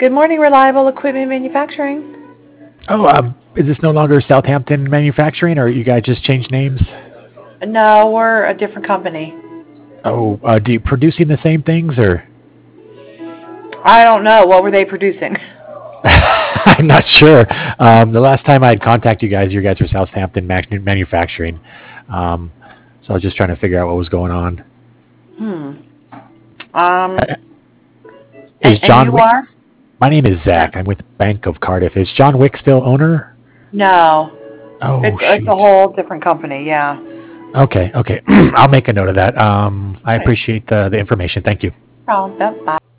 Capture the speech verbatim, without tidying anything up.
Good morning, Reliable Equipment Manufacturing. Oh, um, is this no longer Southampton Manufacturing, or you guys just changed names? No, we're a different company. Oh, uh, do you producing the same things, or? I don't know. What were they producing? I'm not sure. Um, the last time I had contacted you guys, you guys were Southampton Mac- Manufacturing. Um, so I was just trying to figure out what was going on. Hmm. Um. Uh, And, Is and John you Wick? are? My name is No. Zach. I'm with Bank of Cardiff. Is John Wick still owner? No. Oh, It's it's a shoot. whole different company. Yeah. Okay, okay. I'll make a note of that. Um, I Right. appreciate the, the information. Thank you. Problem. Yep. Bye.